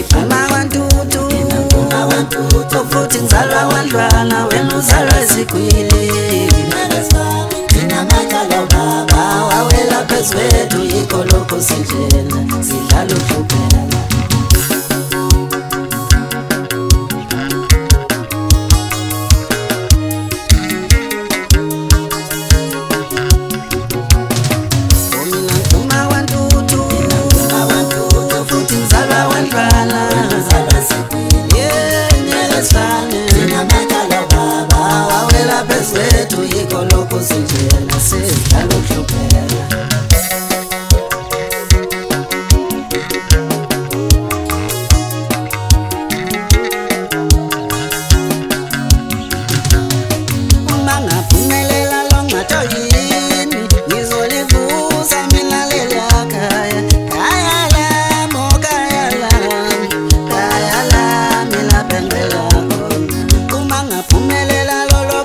ngiphuma kwantutu futhi ngizalwa kwandlwana wena uzalwa esigwili wawela phezu kwethu yikho lokho sinjena sidlala ukuhlupheka. Wethu yikho lokho sinjena sidlala ukuhlupheka. Uma ngaphumelela lo ngatoyini ngizolivusa mina lelikhaya khaya lami khaya lami lapha ngela uma ngaphumelela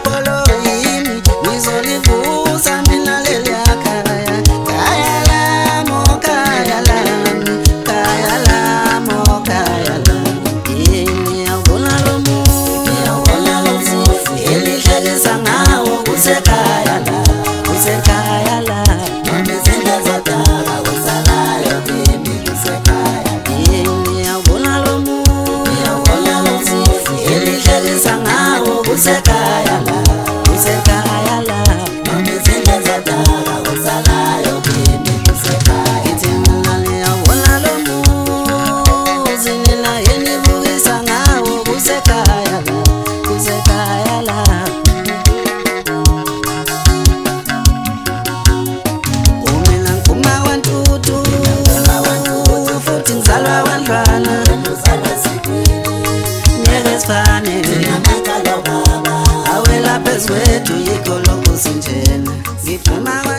usekaya la nomezinda zadala usalayo kimi usekaya ithi mina liyawona lo muzi nina yenibukisa ngawo usekaya la umina ngiphuma kwantutu futhi ngizalwa kwandlwana nyekezifane phezu kwethu yikho lokho sinjena ngiphuma